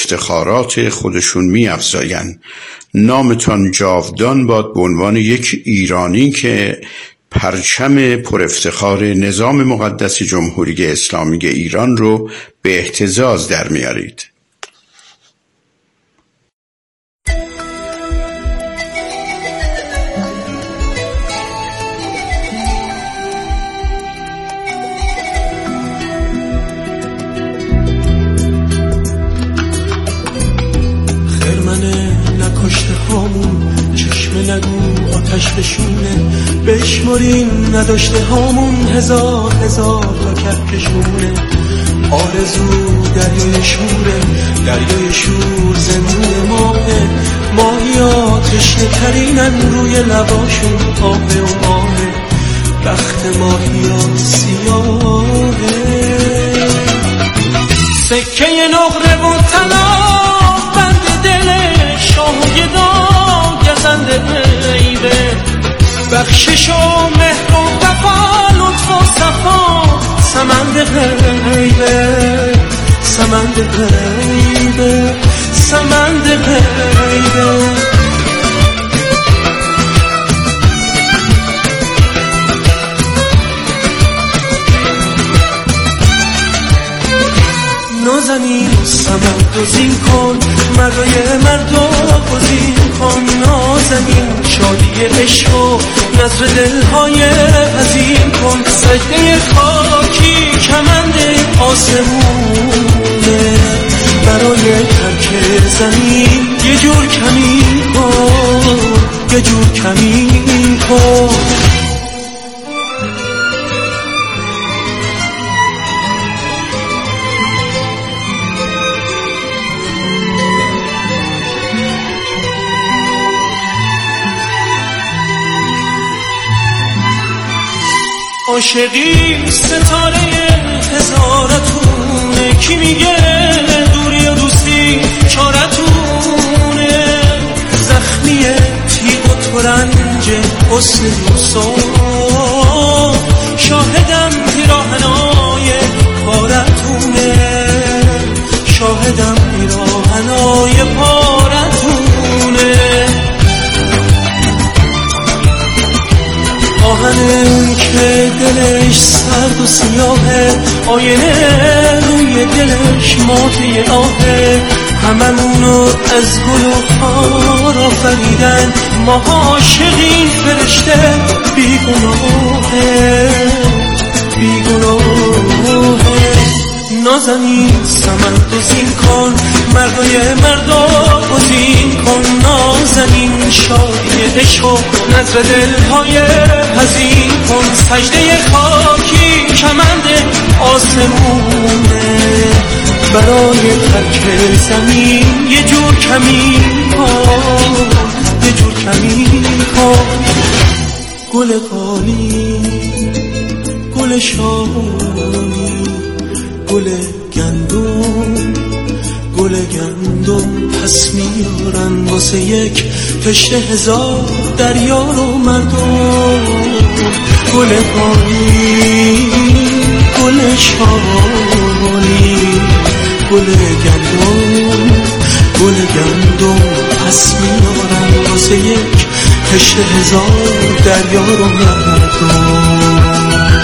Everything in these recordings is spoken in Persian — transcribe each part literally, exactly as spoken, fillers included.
افتخارات خودشون می افزایند. نامتان جاودان باد به عنوان یک ایرانی که پرچم پر افتخار نظام مقدس جمهوری اسلامی ایران رو به اهتزاز در میارید. نگو آتش بشونه بشمرین نداشته هامون هزار هزار تا کهکشونه. آرزو دریای شوره، دریای شور زندون ماهه، ماهیا تشنه ترینن روی لباشون آبه و ماهه. بخت ماهیا سیاهه، سکه نقره و طلا بند دل شاه گدا گزنده غیبه. بخشش و مهر و وفا لطف و صفا سمند غیبه، سمند غیبه، سمند غیبه. نازنین و سمند و زین کن، مردای مردا گزین کن. نازنین شادی عشق و نظر دلهای عظیم کن. سجده خاکی کمند آسمونه، برای ترک زمین یه جور کمین کن، یه جور کمین کن. عاشقی ستاره هزارتونه، کی میگه دوری و دوستی چارتونه. زخمی تیغ و ترنج حسن موسا، شاهدم پیراهنای پارتونه، شاهدم پیراهنای پارتونه. آهنه که دلش سرد و سیاهه، آینه روی دلش ماته آهه. هممونو از گل و خار آفریدن، ما عاشقین فرشته بیگناهه، بیگناهه. نازنین سمند و زین کن، مردای مردا گزین کن. نازنین شادی عشق و نظر دلهای حزین کن. سجده خاکی کمند آسمونه، برای ترک زمین یه جور کمین کن، یه جور کمین کن. گل قالی، گل شاهی، گل گندم، گل گندم پس میارن واسه یک کشته هزار دریا رو مردم. گل قالی، گل شالی، گل گندم، گل گندم پس میارن واسه یک کشته هزار دریا رو مردم.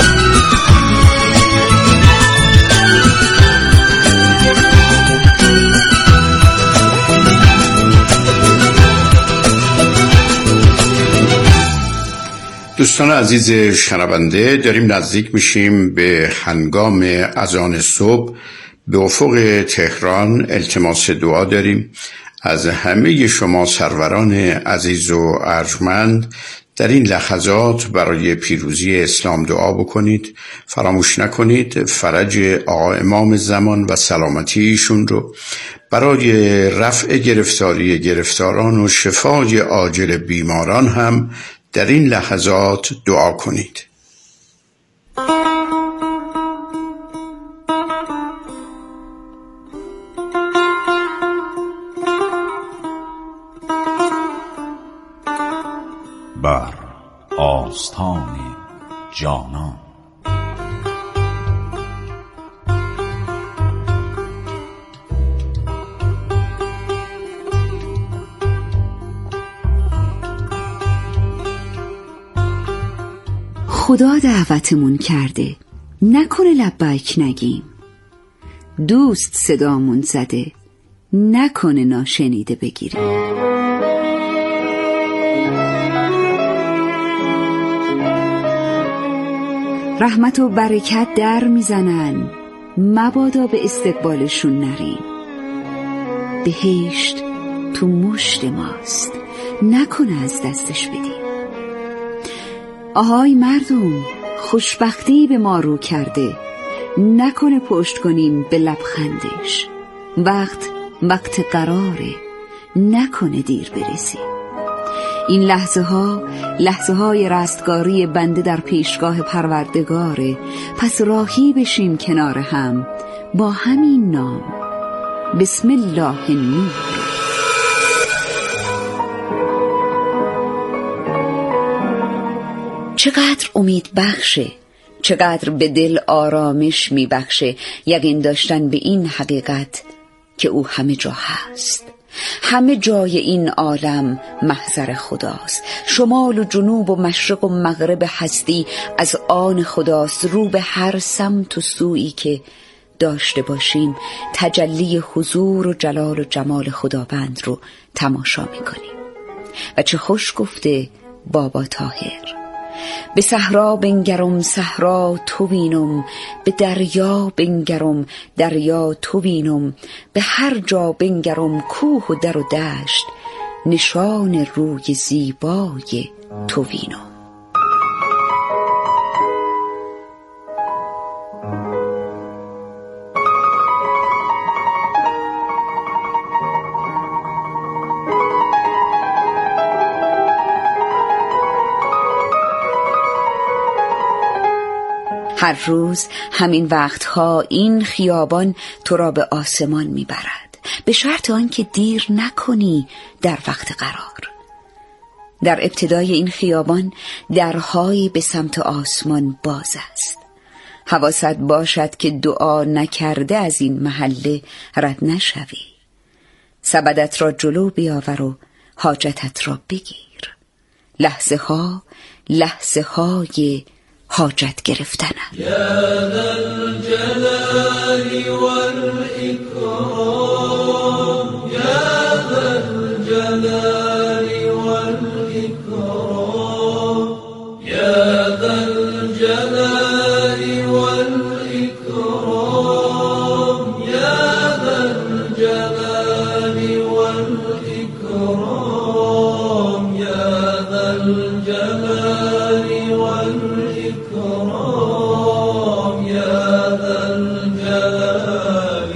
دوستان عزیز شنونده، داریم نزدیک میشیم به هنگام اذان صبح. به افق تهران التماس دعا داریم از همه شما سروران عزیز و ارجمند. در این لحظات برای پیروزی اسلام دعا بکنید. فراموش نکنید فرج آقا امام زمان و سلامتی ایشون رو، برای رفع گرفتاری گرفتاران و شفای عاجل بیماران هم در این لحظات دعا کنید. بر آستان جانان خدا دعوتمون کرده، نکنه لبیک نگیم. دوست صدامون زده، نکنه ناشنیده بگیریم. رحمت و برکت در میزنن، مبادا به استقبالشون نریم. بهشت تو مشت ماست، نکنه از دستش بدیم. آهای مردم، خوشبختی به ما رو کرده، نکنه پشت کنیم به لبخندش. وقت وقت قراره، نکنه دیر برسیم. این لحظه ها لحظه های رستگاری بنده در پیشگاه پروردگاره. پس راهی بشیم کنار هم با همین نام، بسم الله النور. چقدر امید بخشه، چقدر به دل آرامش می بخشه یقین داشتن به این حقیقت که او همه جا هست. همه جای این عالم محضر خداست. شمال و جنوب و مشرق و مغرب هستی از آن خداست. رو به هر سمت و سویی که داشته باشیم تجلی حضور و جلال و جمال خداوند رو تماشا میکنیم. و چه خوش گفته بابا طاهر: به صحرا بنگرم صحرا تو بینم، به دریا بنگرم دریا تو بینم، به هر جا بنگرم کوه و در و دشت، نشان روی زیبای تو بینم. هر روز همین وقتها این خیابان تو را به آسمان میبرد، به شرط آنکه دیر نکنی در وقت قرار. در ابتدای این خیابان درهایی به سمت آسمان باز است. حواست باشد که دعا نکرده از این محله رد نشوی. سبدت را جلو بیاور و حاجتت را بگیر. لحظه ها لحظه های حاجت گرفتن. یا ذا الجلال والإکرام، یا ذا الجلال والإکرام، یا ذا الجلال والإکرام، یا ذا الجلال والإکرام، یا ذا الجلال والإکرام، یا ذا الجلال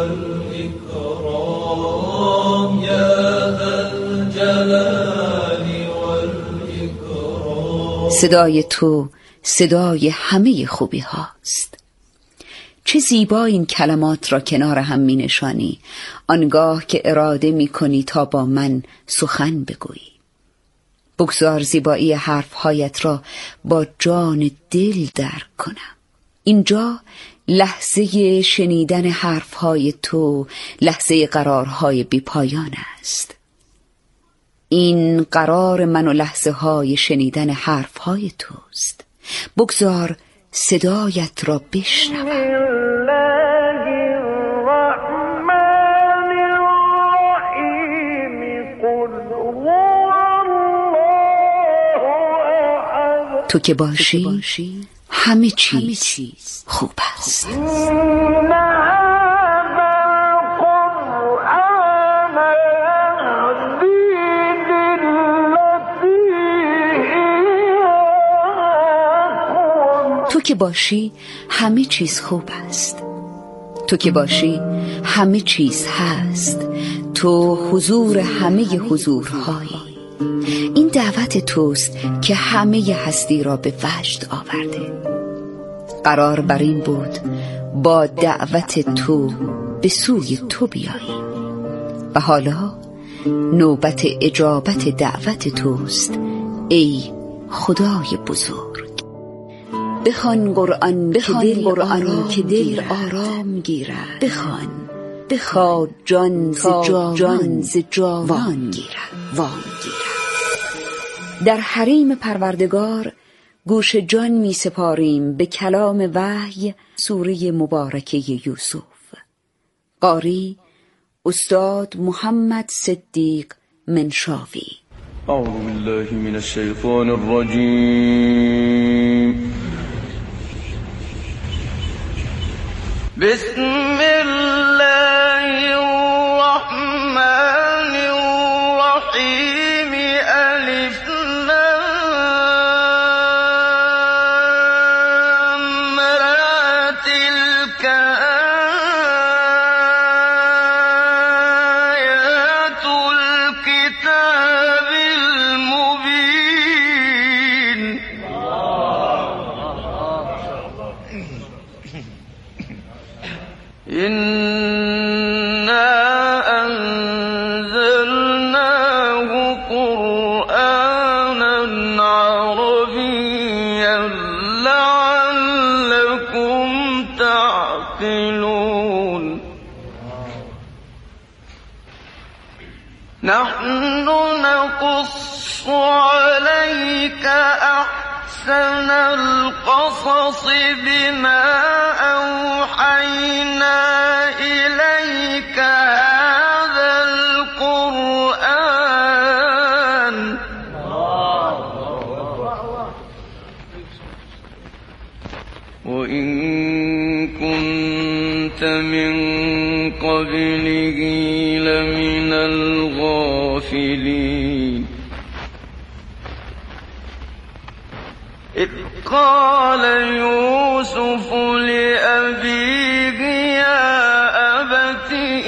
والإکرام، یا ذا الجلال والإکرام. صدای تو صدای همه خوبی هاست. چه زیبا این کلمات را کنار هم می نشانی آنگاه که اراده می کنی تا با من سخن بگویی. بگذار زیبایی حرفهایت را با جان دل درک کنم. اینجا لحظه شنیدن حرفهای تو، لحظه قرارهای بی پایان است. این قرار من و لحظه های شنیدن حرفهای توست. بگذار صدایت را بشنوم. تو که باشی همه چیز خوب است. تو که باشی همه چیز خوب است. تو که باشی همه چیز هست. تو حضور همه حضورهایی. این دعوت توست که همه هستی را به وجد آورده. قرار بر این بود با دعوت تو به سوی تو بیاییم و حالا نوبت اجابت دعوت توست ای خدای بزرگ. بخوان قرآن بخوان قرآن که دل آرام گیرد. بخوان بخواد جان ز جان ز جاوان گیرد وان گیرد. در حریم پروردگار گوش جان می سپاریم به کلام وحی سوره مبارکه یوسف. قاری استاد محمد صدیق منشاوی. اعوذ بالله من الشیطان الرجیم. بسم الله الرحمن الرحیم. الف لام را تلک آیات الكتاب المبین. إنا أنزلناه قرآنا عربيا لعلكم تعقلون. نحن نقص عليك أحسن القصص بما أوحينا إليك هذا القرآن وإن كنت من قبله لمن الغافلين. إذ قال يوسف لأبيه يا أبت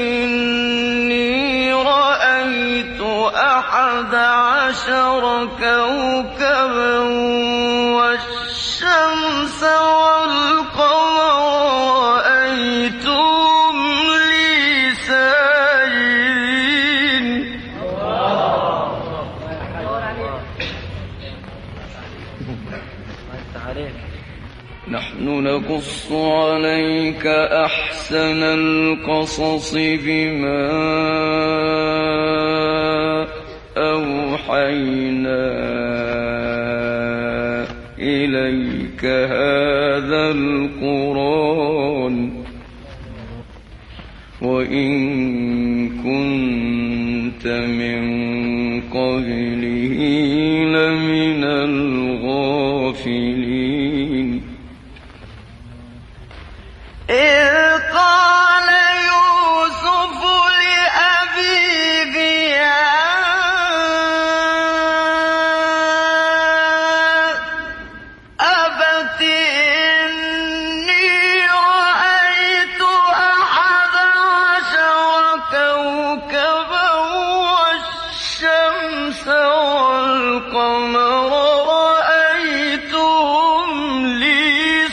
إني رأيت أحد عشر كوكبا والشمس والقمر رأيتهم لي ساجدين. نحن نقص عليك أحسن القصص بما أوحينا إليك هذا القرآن وإن كنت من قبله لمن الغافلين. إذ قال يوسف لأبيه يا أبت إني رأيت أحد عشر كوكبا والشمس والقمر رأيتهم لي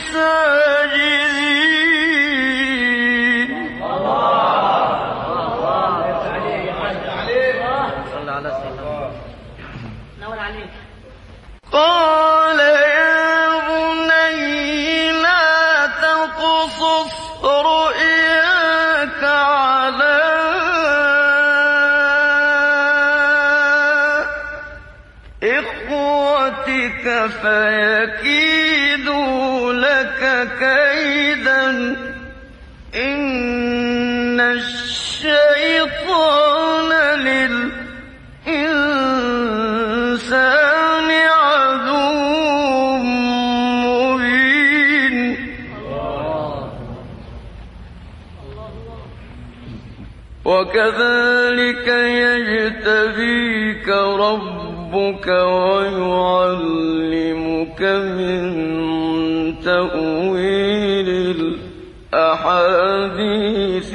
ساجدين. قال يا بني لا تقصص رؤياك على إخوتك فيكيدوا لك كيدا إن الشيطان للإنسان عدو مبين. وكذلك يجتبيك ربك ويعلمك من تأويل الأحاديث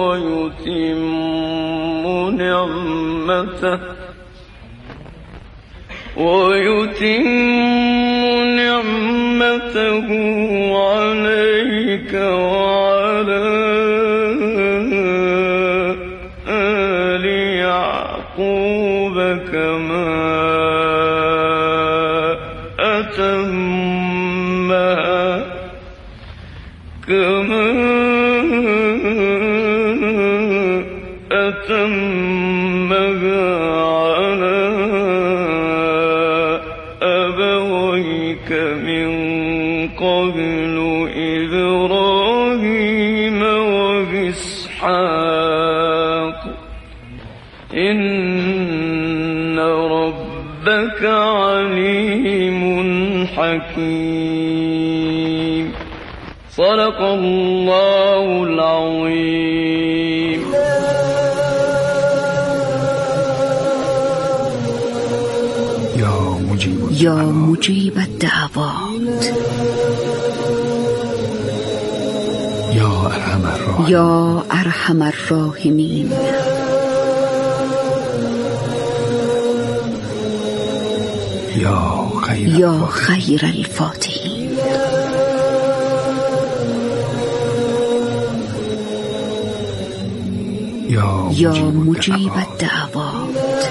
ويتم نعمته ويتم نعمته عليك وعلى آل يعقوب كما أتمها كما أتمها على أبويك من إن ربك عليم حكيم. صدق الله العظيم. یا مجیب الدعوات، یا ارحم الراحمین، یا ارحم الراحمین، یا خیر یا خیر الفاتحین. یا مجیب الدعوات.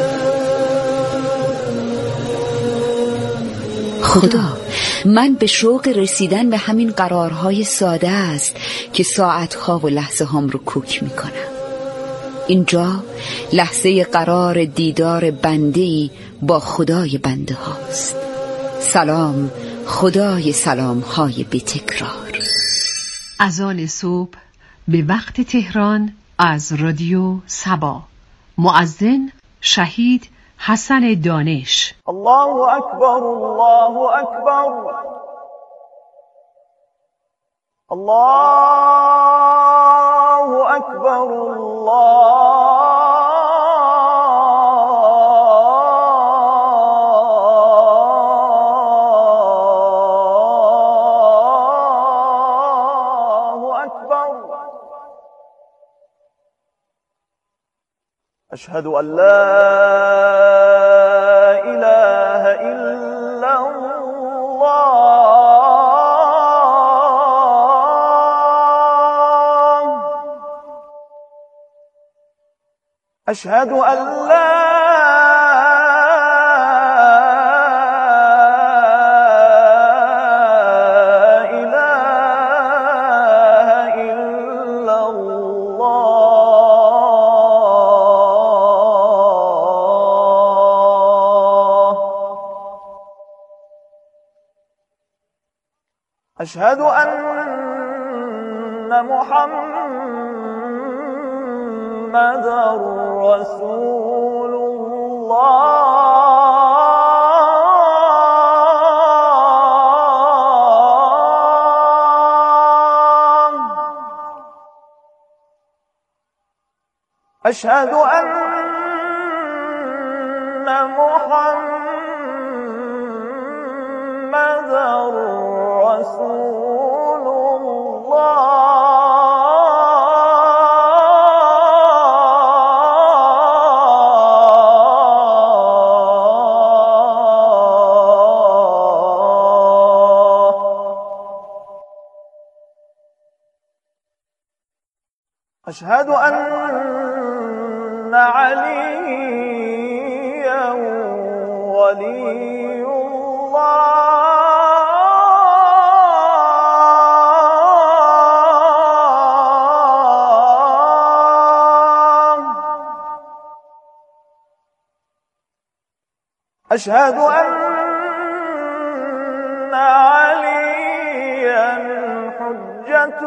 خدا، من به شوق رسیدن به همین قرارهای ساده است که ساعتها و لحظه هم رو کوک میکنم. اینجا لحظه قرار دیدار بنده‌ای با خدای بنده هاست. سلام خدای سلام های بی تکرار. اذان صبح به وقت تهران از رادیو سبا. مؤذن شهید حسن دانش. الله اکبر، الله اکبر، الله اکبر، الله اکبر. اشهد ان لا اله الا الله. اشهد ان لا اله الا الله. اشهد ان محمد رسول الله. اشهد ان محمد رسول الله. اشهد ان عليا ولي الله. اشهد ان عليا حجة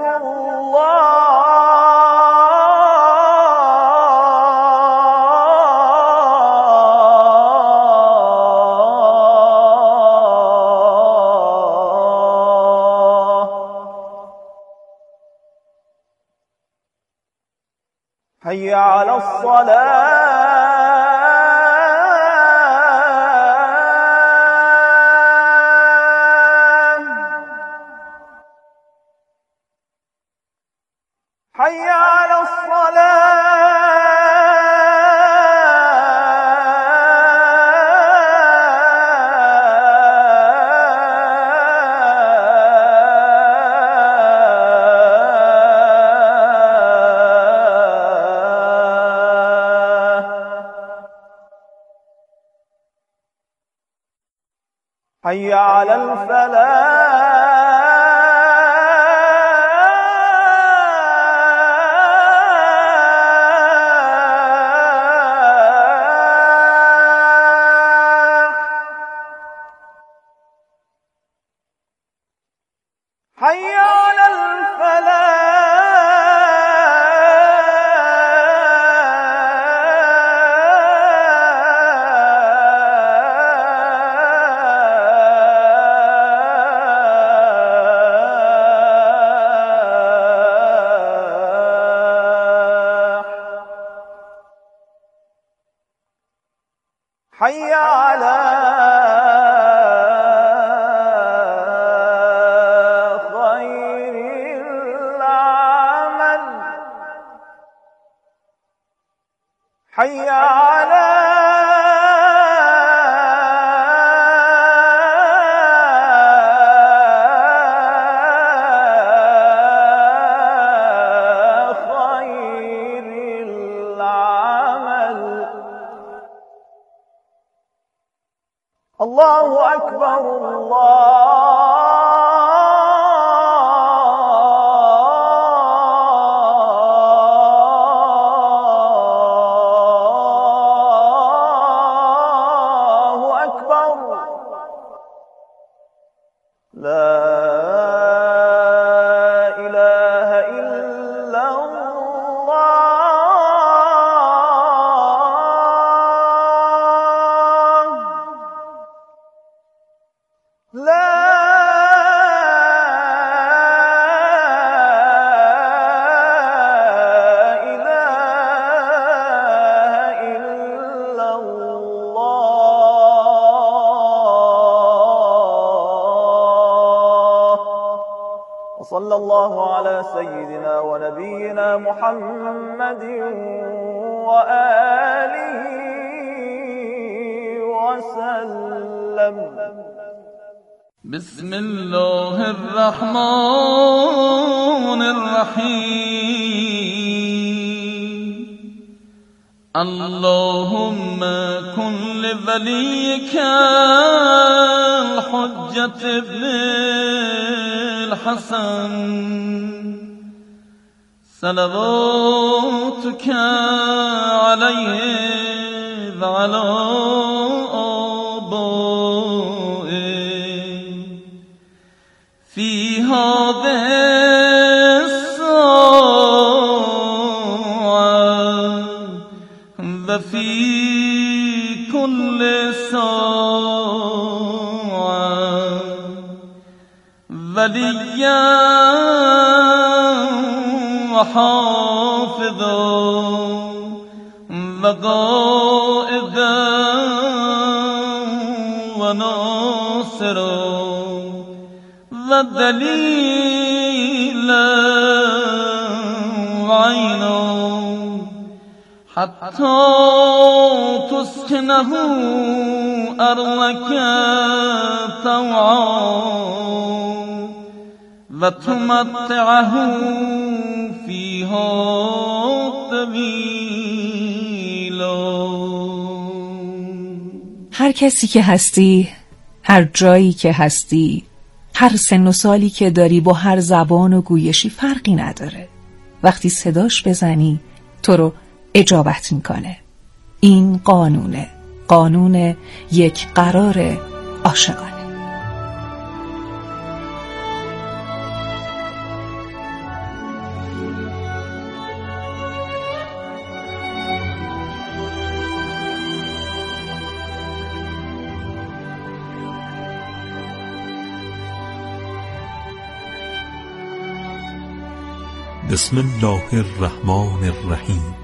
الله. حي على الصلاة. حي على الصلاة. حي على الفلاح. حي على الفلاح. حي على خير العمل حي على الله أكبر الله أكبر لا إله إلا الله لا إله إلا الله وصلى الله على سيدنا ونبينا محمد وآله وسلم. بسم الله الرحمن الرحيم اللهم كن لوليك الحجة ابن الحسن صلواتك عليه وعلى في هذه الساعة وفي كل ساعة وليا وحافظا وقائدا وناصرا ودليلا وعينا حتى تسكنه أرضك طوعا وتمتعه فيها طويلا. هر کسی که هستی، هر جایی که هستی، هر سن و سالی که داری، با هر زبان و گویشی فرقی نداره. وقتی صداش بزنی تو رو اجابت میکنه. این قانونه، قانون یک قرار عاشقانه. بسم الله الرحمن الرحیم.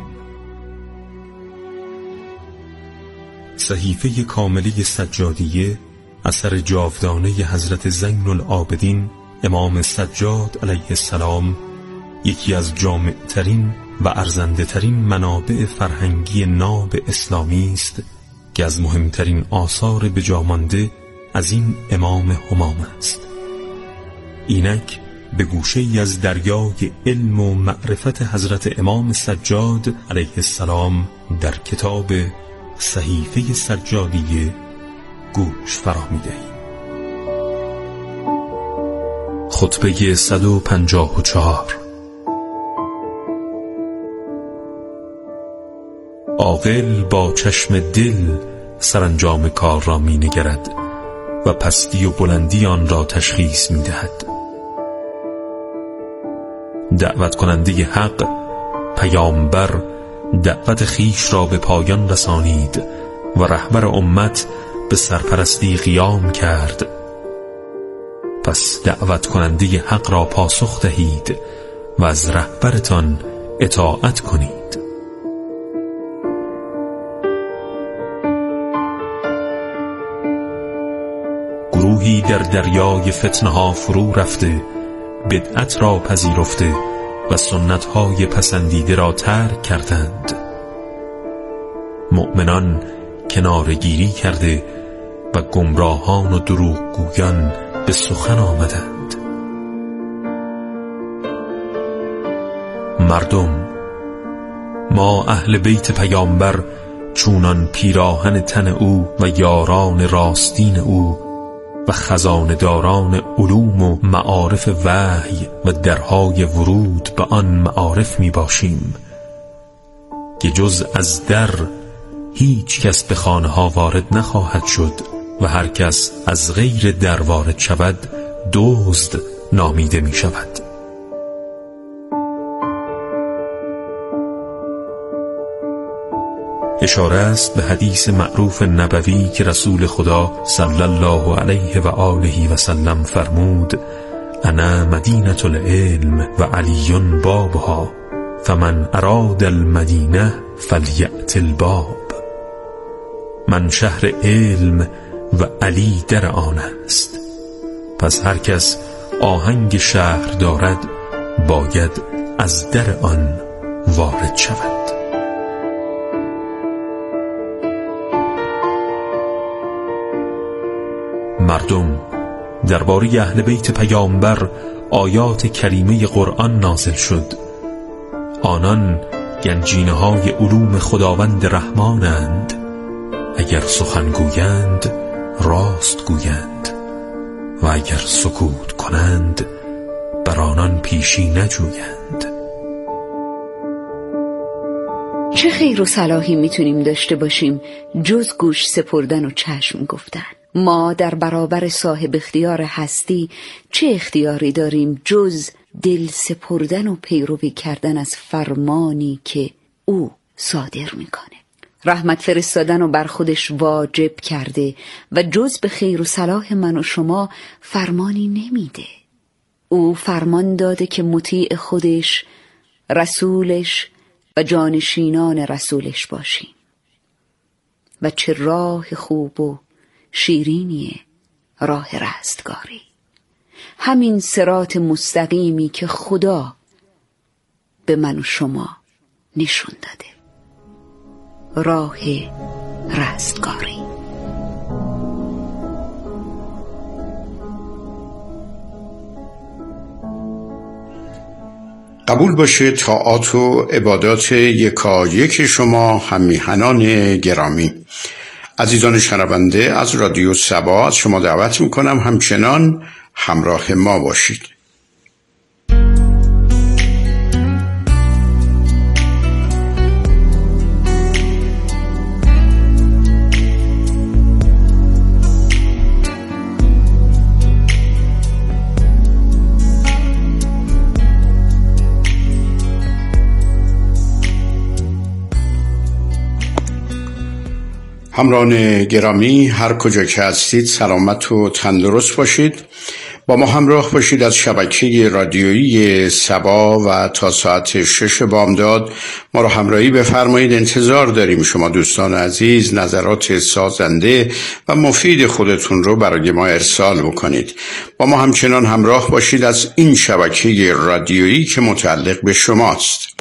صحیفه کاملی سجادیه اثر جاودانه حضرت زین العابدین امام سجاد علیه السلام، یکی از جامعترین و ارزنده ترین منابع فرهنگی ناب اسلامی است که از مهمترین آثار بجامانده از این امام همام است. اینک به گوشه ای از دریای علم و معرفت حضرت امام سجاد علیه السلام در کتاب صحیفه سجادیه گوش فرا می‌دهیم. خطبه صد و پنجاه و چهار. عاقل با چشم دل سرانجام کار را می نگرد و پستی و بلندی آن را تشخیص می دهد. دعوت کننده حق پیامبر دعوت خیش را به پایان رسانید و رهبر امت به سرپرستی قیام کرد. پس دعوت کننده حق را پاسخ دهید و از رهبرتان اطاعت کنید. گروهی در دریای فتنه ها فرو رفته، بدعت را پذیرفته و سنت های پسندیده را ترک کردند. مؤمنان کنارگیری کرده و گمراهان و دروغگویان به سخن آمدند. مردم، ما اهل بیت پیامبر چونان پیراهن تن او و یاران راستین او و خزانداران علوم و معارف وحی و درهای ورود به آن معارف می باشیم که جز از در هیچ کس به خانه ها وارد نخواهد شد و هر کس از غیر در وارد شود دزد نامیده می شود. اشاره است به حدیث معروف نبوی که رسول خدا صلی الله علیه و آله و سلم فرمود: انا مدینة العلم و علی بابها فمن اراد المدینه فلیأت الباب. من شهر علم و علی در آن است، پس هر کس آهنگ شهر دارد باید از در آن وارد شود. مردم، درباره اهل بیت پیامبر آیات کریمه قرآن نازل شد. آنان گنجینه های علوم خداوند رحمانند، اگر سخن گویند راست گویند و اگر سکوت کنند بر آنان پیشی نجویند. چه خیر و صلاحی میتونیم داشته باشیم جز گوش سپردن و چشم گفتن؟ ما در برابر صاحب اختیار هستی چه اختیاری داریم جز دل سپردن و پیروی کردن از فرمانی که او صادر میکنه؟ رحمت فرستادن و بر خودش واجب کرده و جز به خیر و صلاح من و شما فرمانی نمیده. او فرمان داده که مطیع خودش، رسولش و جانشینان رسولش باشیم. و چه راه خوب و شیرینیه راه رستگاری، همین صراط مستقیمی که خدا به من و شما نشون داده، راه رستگاری. قبول باشه طاعات و عبادات یکایک شما هم میهنان گرامی. عزیزان شنونده، از رادیو سبا از شما دعوت میکنم همچنان همراه ما باشید. همراهان گرامی، هر کجا که هستید سلامت و تندرست باشید. با ما همراه باشید از شبکه رادیویی سبا و تا ساعت شش بامداد ما را همراهی بفرمایید. انتظار داریم شما دوستان عزیز نظرات سازنده و مفید خودتون رو برای ما ارسال بکنید. با ما همچنان همراه باشید از این شبکه رادیویی که متعلق به شماست.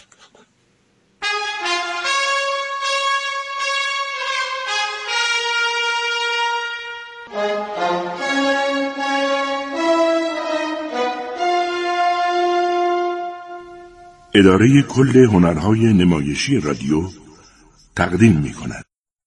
اداره کل هنرهای نمایشی رادیو تقدیم می کند.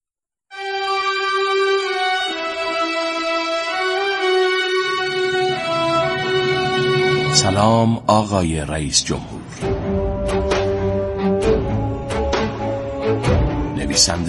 سلام آقای رئیس جمهور. نویسنده